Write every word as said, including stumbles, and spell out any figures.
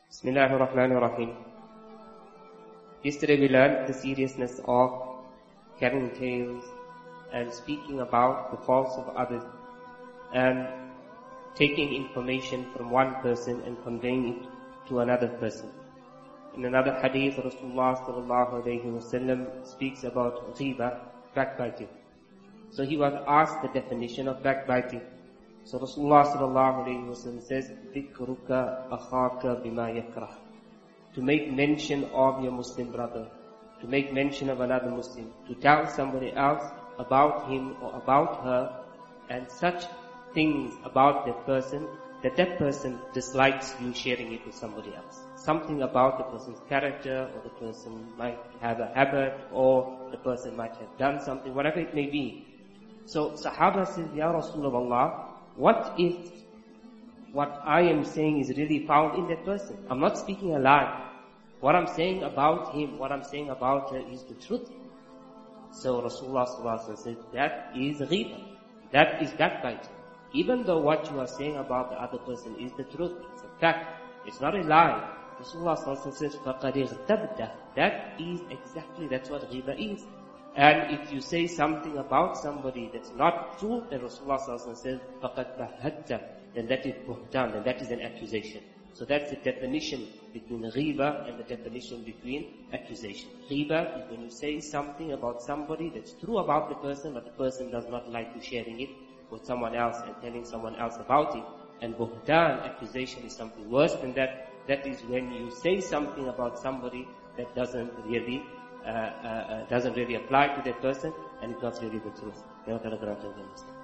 Bismillahir Rahmanir Rahim. Yesterday we learned the seriousness of carrying tales and speaking about the faults of others and taking information from one person and conveying it to another person. In another hadith, Rasulullah sallallahu alayhi wa sallam speaks about ghiba, backbiting. So he was asked the definition of backbiting. So Rasulullah sallallahu alayhi wa sallam says, ذِكْرُكَ أَخَاكَ بِمَا يَكْرَهُ. To make mention of your Muslim brother, to make mention of another Muslim, to tell somebody else about him or about her and such things about that person that that person dislikes you sharing it with somebody else. Something about the person's character, or the person might have a habit, or the person might have done something, whatever it may be. So Sahaba says, Ya Rasulullah, what if what I am saying is really found in that person? I'm not speaking a lie. What I'm saying about him, what I'm saying about her is the truth. So Rasulullah sallallahu alaihi wasallam said, that is ghiba. That is backbiting. Even though what you are saying about the other person is the truth, it's a fact, it's not a lie. Rasulullah sallallahu alaihi wasallam says, فَقَدْ اغْتَبْتَ. That is exactly, that's what ghiba is. And if you say something about somebody that's not true, then Rasulullah sallallahu alaihi wasallam says, فَقَدْ بَهَدْتَ. Then that is buhtan, then that is an accusation. So that's the definition between ghiba and the definition between accusation. Ghiba is when you say something about somebody that's true about the person, but the person does not like you sharing it with someone else and telling someone else about it. And buhtan, accusation, is something worse than that. That is when you say something about somebody that doesn't really, uh, uh, uh, doesn't really apply to that person, and it's not really the truth. May Allah grant us understanding.